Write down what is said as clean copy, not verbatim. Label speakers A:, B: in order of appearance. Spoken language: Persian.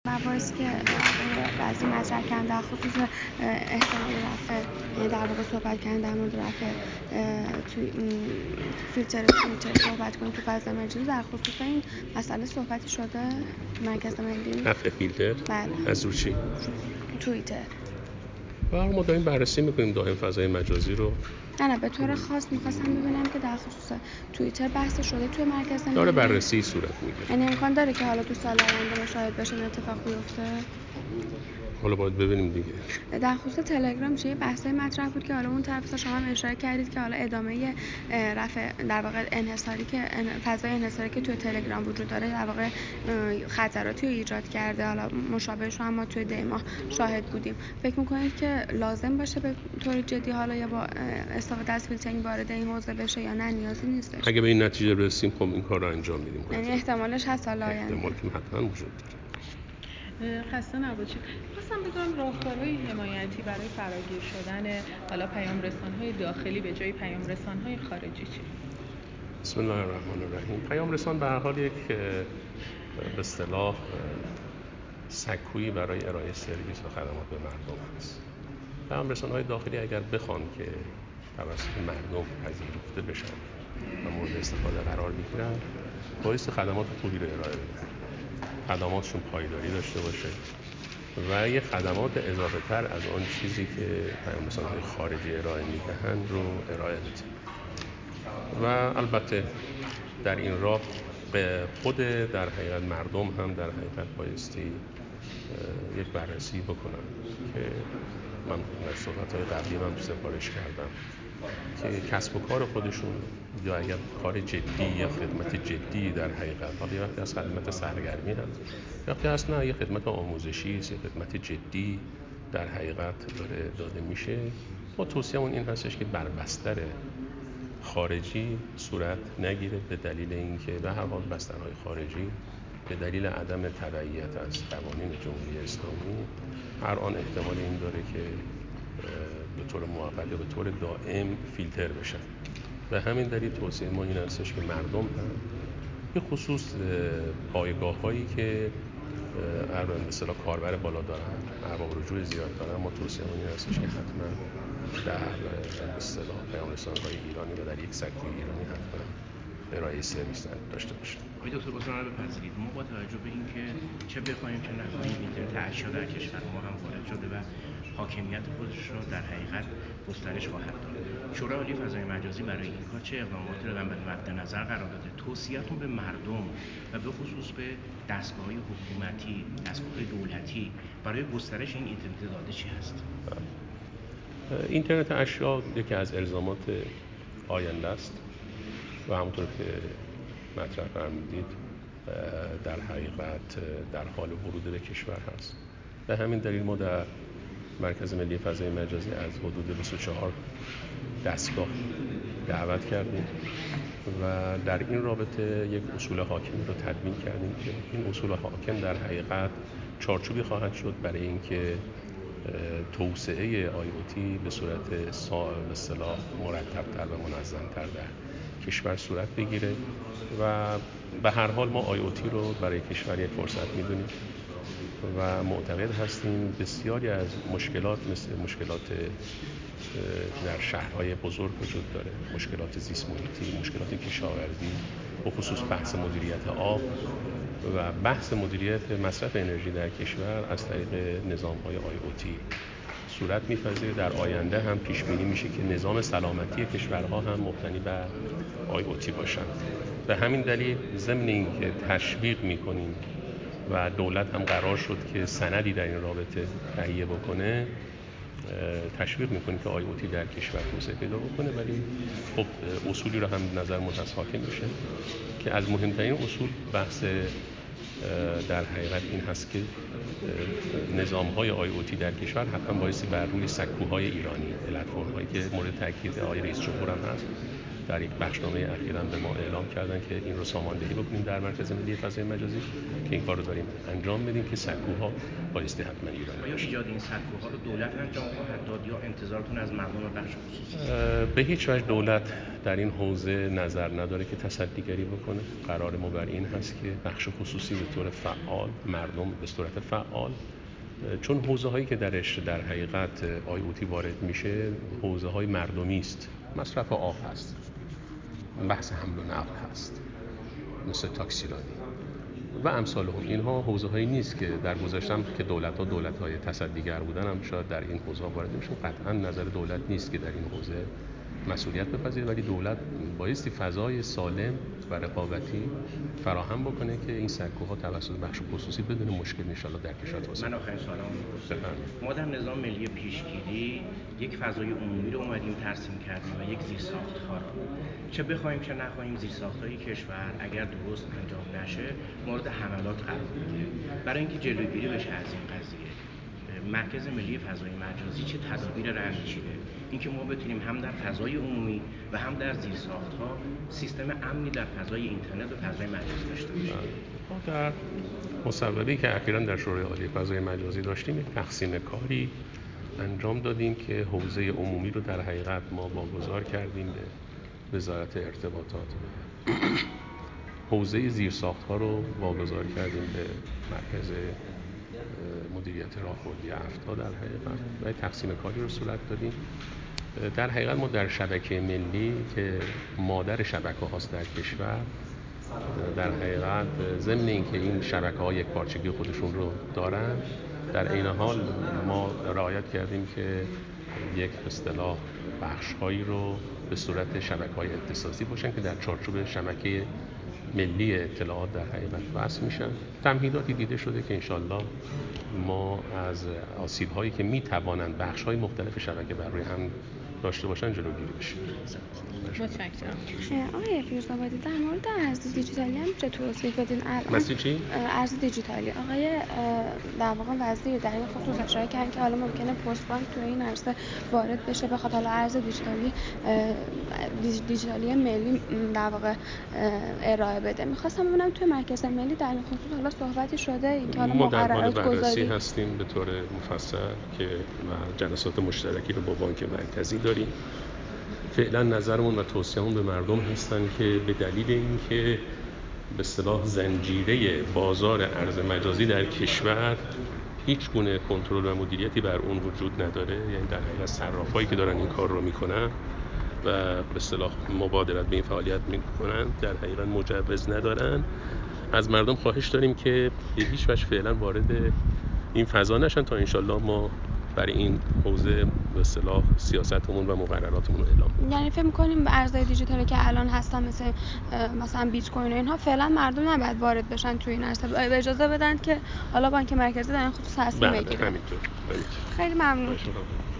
A: مباحثی که بعضی مطرح کردن در خصوص احتمال رفع، یعنی در واقع صحبت کردن در مورد رفع فیلتر توییتر صحبت کنیم تو فضای مجازی. در خصوص این مسئله صحبتی شده مرکز ملی
B: رفع فیلتر؟
A: بله.
B: از رو چی؟
A: توییتر.
B: ما داریم بررسی میکنیم دائم فضای مجازی رو.
A: نه به طور خاص میخواستم ببینم که در خصوص توییتر بحث شده توی مرکز ملی
B: داره بررسی صورت میگیره.
A: یعنی امکان داره که حالا تو سال آینده شاید بشه این اتفاق بیفته.
B: حالا باید ببینیم دیگه.
A: در خصوص تلگرام چه بحثی مطرح بود که حالا اون طرف شما هم اشاره کردید که حالا ادامه رفع در واقع انحصاری که فضای انحصاری که توی تلگرام وجود داره در واقع خطراتی رو ایجاد کرده. حالا مشابهش رو هم ما توی دی ماه شاهد بودیم. فکر می‌کنید که لازم باشه به طور جدی حالا یا با استفاده از فیلترینگ وارد این حوزه بشه یا نه نیازی نیستش؟
B: اگه به این نتیجه برسیم خب این کار رو انجام میدیم.
A: یعنی احتمالش هست حالا آینده.
B: احتمال که حتما وجود داره.
C: خسته نباشید. خواستم بدونم راهکارهای حمایتی برای فراگیر شدن حالا پیام رسان‌های داخلی به جای پیام رسان‌های خارجی چی؟
B: بسم الله الرحمن الرحیم. پیام رسان به هر حال یک به اصطلاح سکویی برای ارائه سرویس و خدمات به مردم هست. پیام رسان‌های داخلی اگر بخوان که توسط مردم پذیرفته بشن و مورد استفاده قرار بگیرن، باعث خدمات خوبی رو ارائه بدن. خدماتشون پایداری داشته باشه و یه خدمات اضافه تر از آن چیزی که پیام رسان‌های خارجی ارائه میدهند رو ارائه بده. و البته در این راه به خود در حقیقت مردم هم در حقیقت بایستی یک بررسی بکنن که من در صحبت‌های قبلی هم سفارش کردم که کسب و کار خودشون یا اگر کار جدی یا خدمت جدی در حقیقت حالا وقتی از خدمت سرگرمی هست وقتی هست نه یه خدمت آموزشی است، یه خدمت جدی در حقیقت داره داده میشه، ما توصیه‌مون این هستش که بر بستر خارجی صورت نگیره به دلیل اینکه به هر حال بسترهای خارجی به دلیل عدم تبعیت از قوانین جمهوری اسلامی هر آن احتمال این داره که به طور موقت یا به طور دائم فیلتر بشن. به همین دلیل توصیه ما این هستش که مردم هم به خصوص پایگاه‌هایی که به اصطلاح کاربر بالا دارن، ارباب رجوع زیاد دارن، ما توصیه ما این هستش که حتما در به اصطلاح پیام رسان‌های ایرانی و در یک سکوی ایرانی حتما ارائه سرویس داشته باشن.
D: آقای دکتر بازم بپذیرید ما با توجه به اینکه چه بخوایم چه نخواهیم اینترنت اشیا در کشور ما هم وارد شده و حاکمیت خودش را در حقیقت گسترش خواهد داد. شورای عالی فضای مجازی برای این کار چه اقداماتی را مد نظر قرار داده؟ توصیه‌تون به مردم و به خصوص به دستگاه‌های حکومتی، دستگاه‌های دولتی برای گسترش این اینترنت داده چی هست؟
B: اینترنت اشیا یکی از الزامات آینده است و همونطور که مطرح فرمودید در حقیقت در حال ورود به کشور هست. به همین دلیل ما در مرکز ملی فضای مجازی از حدود 24 دستگاه دعوت کردیم و در این رابطه یک اصول حاکمی رو تدوین کردیم که این اصول حاکم در حقیقت چارچوبی خواهد شد برای اینکه توسعه IoT به صورت به اصطلاح مرتب‌تر و منظم‌تر در کشور صورت بگیره و به هر حال ما IoT رو برای کشور یک فرصت می‌دونیم و معتقد هستیم بسیاری از مشکلات مثل مشکلات در شهرهای بزرگ وجود داره، مشکلات زیست محیطی، مشکلات کشاورزی، به خصوص بحث مدیریت آب و بحث مدیریت مصرف انرژی در کشور از طریق نظام‌های IoT صورت می‌پذیره. در آینده هم پیش بینی میشه که نظام سلامتی کشورها هم مبتنی بر IoT باشن. به همین دلیل ضمن اینکه تشویق می‌کنیم و دولت هم قرار شد که سندی در این رابطه تهیه بکنه، تشویق می‌کنیم که IoT در کشور توسعه پیدا بکنه، ولی خب اصولی رو هم نظرمون هست حاکم میشه که از مهمترین اصول بحث در حقیقت این هست که نظام‌های IoT در کشور حتما بایستی بر روی سکوهای ایرانی، پلتفرم‌هایی که مورد تاکید آقای رئیس جمهور هم هست در یک بخشنامه اخیراً به ما اعلام کردن که این رو ساماندهی بکنیم در مرکز ملی فضای مجازی که این کار رو داریم انجام میدیم که سکوها بایستی حتما ایرانی
D: آیا ایجاد این سکوها رو دولت انجام خواهد داد یا انتظارتون از مردم بخش خصوصی؟
B: به هیچ وجه دولت در این حوزه نظر نداره که تصدیگری بکنه. قرار ما بر این هست که بخش خصوصی به طور فعال، مردم به صورت فعال، چون حوزه هایی که درش در حقیقت IoT وارد میشه حوزه های مردمی است. مصرف آب هست، بحث حمل و نقل هست، مثل تاکسیرانی و امثالهم. اینها حوزه هایی نیست که در گذشته که دولت های تصدیگر بودن هم شاید در این حوزه وارد میشن. قطعا نظر دولت نیست که در این حوزه مسئولیت بپذیره، ولی دولت بایستی فضای سالم و رقابتی فراهم بکنه که این سکوها توسط بخش خصوصی بدون مشکل ان شاءالله در کشور توسعه.
D: من آخرین سوالم ما در نظام ملی پیشگیری یک فضای عمومی رو اومدیم ترسیم کردیم و یک زیرساخت‌ها رو، چه بخوایم چه نخواهیم زیرساخت‌های کشور اگر درست انجام نشه مورد حملات قرار میگیره. برای اینکه جلوگیری بشه از این قضیه مرکز ملی فضای مجازی چه تدابیر رو می‌گیره اینکه ما بتونیم هم در فضای عمومی و هم در زیرساخت‌ها سیستم امنی در فضای اینترنت و فضای مجازی داشته باشیم؟
B: ما در مصوبه‌ای که اخیراً در شورای عالی فضای مجازی داشتیم یک تقسیم کاری انجام دادیم که حوزه عمومی رو در حقیقت ما واگذار کردیم به وزارت ارتباطات، حوزه زیرساخت‌ها رو واگذار کردیم به مرکز مدیریت راهبردی افتا در حقیقت و تقسیم کاری رو صورت دادیم. در حقیقت ما در شبکه ملی که مادر شبکه هاست در کشور، در حقیقت ضمن اینکه این شبکه‌ها یک پارچگی خودشون رو دارن، در عین حال ما رعایت کردیم که یک به اصطلاح بخش‌هایی رو به صورت شبکه‌های اختصاصی باشن که در چارچوب شبکه ملی اطلاعات در حقیقت وصل میشن. تمهیداتی دیده شده که انشالله ما از آسیب‌هایی که میتوانند بخش‌های مختلف شبکه بر روی هم داشته باشن جلوگیری بشه.
C: متشکرم.
A: آقای فیروزآبادی در مورد ارز دیجیتالی هم چه توضیح بدین الان؟
B: مثل چی؟
A: ارز دیجیتالی. آقای در واقع وزیر در این خصوص اشاره کردن که حالا ممکنه پست بانک تو این عرصه وارد بشه، بخواد حالا ارز دیجیتالی ملی در واقع ارائه بده. می‌خواستم ببینم تو مرکز ملی در این خصوص حالا صحبتی شده اینکه حالا
B: ما در حال
A: مقررات
B: بررسی
A: گذاری
B: هستیم به طور مفصل که و جلسات مشترکی رو با بانک مرکزی داریم. فعلا نظرمون و توصیه‌مون به مردم هستن که به دلیل اینکه به اصطلاح زنجیره بازار ارز مجازی در کشور هیچ گونه کنترل و مدیریتی بر اون وجود نداره، یعنی در حقیقت صرافایی که دارن این کار رو میکنن و به اصطلاح مبادرت به این فعالیت میکنن در حقیقت مجوز ندارن، از مردم خواهش داریم که به هیچ وجه فعلا وارد این فضا نشن تا انشالله ما برای این حوزه به اصطلاح سیاستمون و مقرراتمون رو اعلام کنیم.
A: یعنی فکر می‌کنیم ارزهای دیجیتالی که الان هستن مثلا بیت کوین و اینها فعلا مردم نباید وارد بشن تو این عرصه، اجازه بدن که حالا بانک مرکزی در این خصوص تصمیم بگیره.
B: همینطور.
A: خیلی ممنون.